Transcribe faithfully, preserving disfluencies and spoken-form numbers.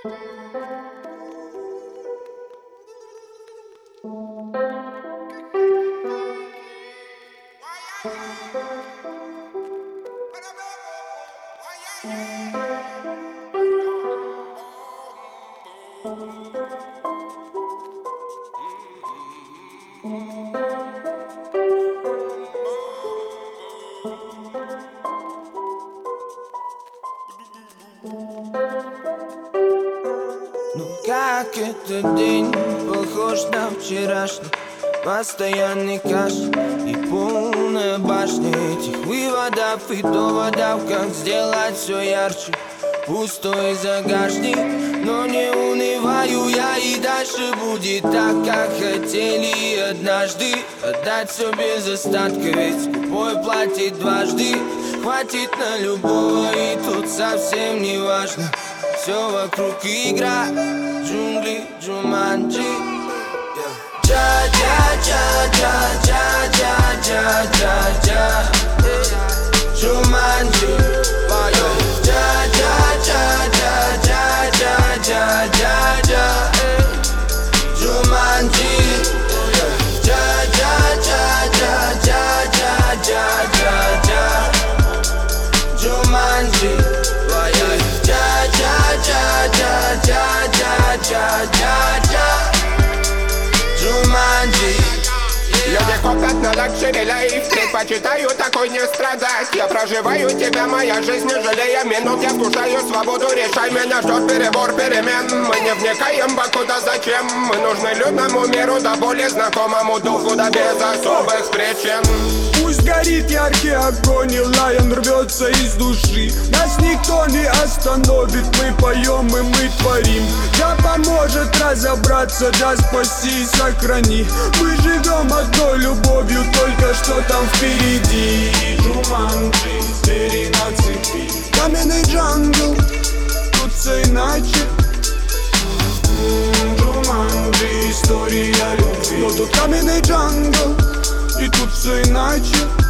Ну как этот день похож на вчерашний? Постоянный каш и полная башня этих выводов и доводов. Как сделать все ярче? Пустой загашник, но не унываю я, и дальше будет так, как хотели однажды. Отдать все без остатка, ведь скупой платит дважды. Хватит на любого, и тут совсем не важно. Все вокруг игра, джунгли, джуманджи. Джа-джа-джа-джа-джа-джа-джа-джа Джуманджи. Джа-джа-джа-джа-джа-джа-джа Джуманджи. Джа-джа-джа-джа-джа-джа-джа Джуманджи. Джа-джа-джа-джа-джа-джа Джуманджи. Люди копят на лакшери лайф, предпочитаю такой не страдать. Я проживаю тебя, моя жизнь, не жалея минут. Я вкушаю свободу, решай, меня ждет перебор перемен. Мы не вникаем во куда зачем. Мы нужны людному миру, да более знакомому духу, да без особых причин. Пусть горит яркий огонь, и лайон рвется из души. Нас никто не остановит, мы поем и мы творим. Да поможет разобраться, да спаси и сохрани. Мы живем одной любовью, только что там впереди. Джуманджи, звери на цепи. Каменный джангл, тут все иначе. Джуманджи, история любви. Но тут каменный джангл, и тут все иначе.